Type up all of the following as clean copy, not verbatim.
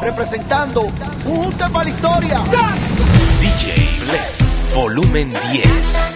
representando un tema para la historia. DJ Bless, volumen 10.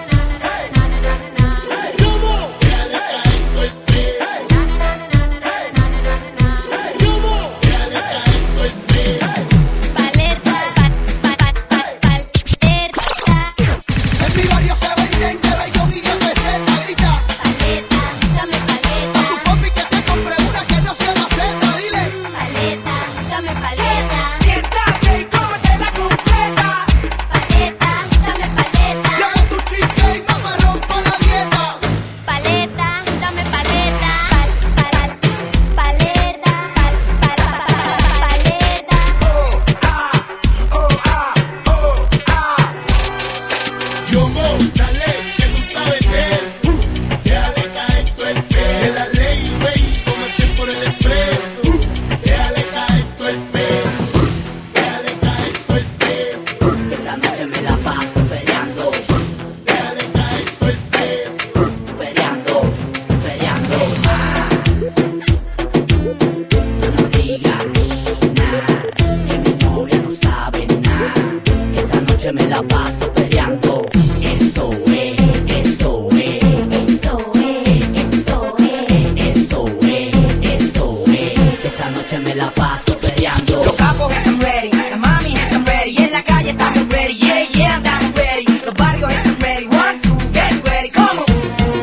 Me la paso peleando. Eso es, eso es, eso es, eso es, eso es, eso es. Esta noche me la paso peleando. Los capos están ready, las mami están ready, y en la calle estamos ready, yeah, yeah, estamos ready. Los barrios están ready, 1, 2, get ready, come on.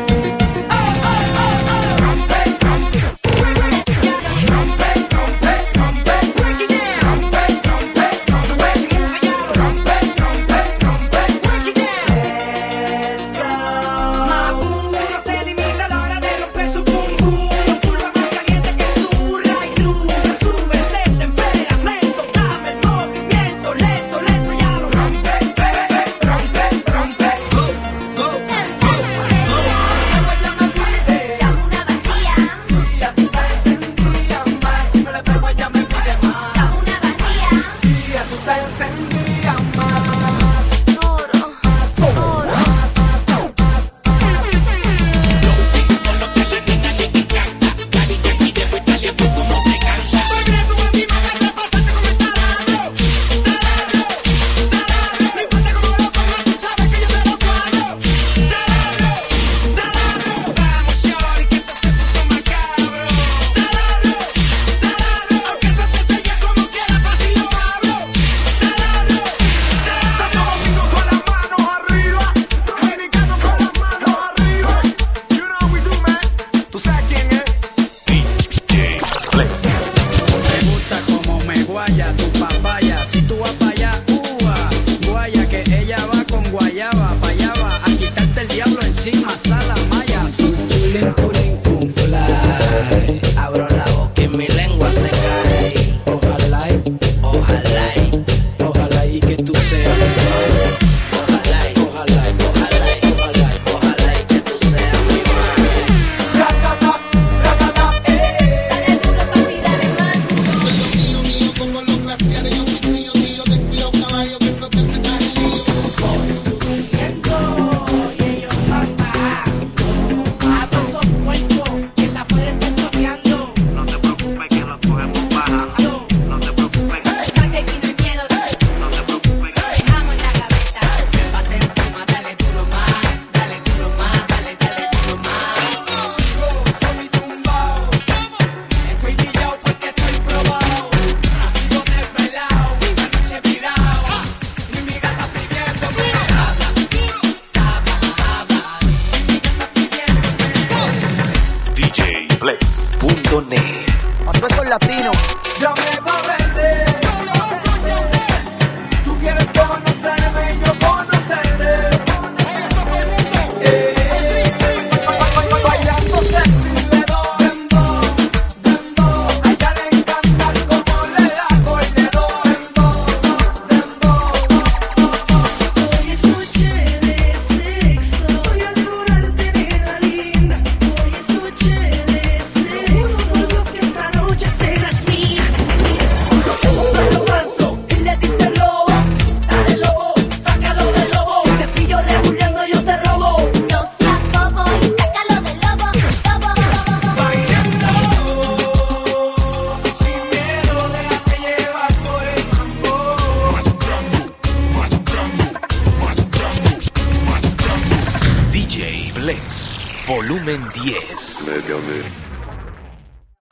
Abro la boca y mi lengua se cae. Ojalá y que tú seas mi madre. Ojalá y que tú seas mi madre. Dale duro papi, dale más. Mío, como los glaciares, yo soy frío, tío, ten cuidado caballo, que no te metas en lío. Voy subiendo y ellos van bajando. A todos esos puestos que la pueden estar toqueando. No te preocupes que lo cogemos bajando. No te preocupes, Papi, aquí no hay miedo. no te preocupes. Dejamos la gaveta. Trépate encima, dale duro más, dale duro más, dale duro más. Soy tumbao, estoy guillao porque estoy probado. Nacido desvelado, la noche virado, y mi gata pidiéndome. DJBless.net. A todos esos latinos. Llame pa' verte. Tú quieres conocerme y yo conocerte. Bailando sexy le doy dembow, dembow. A ella le encanta como le hago y le doy dembow, dembow. Hoy es noche de sexo, voy a devorarte, nena linda. Hoy es noche de sexo, que esta noche serás mía. Bless, volumen 10. Maybe I'll move.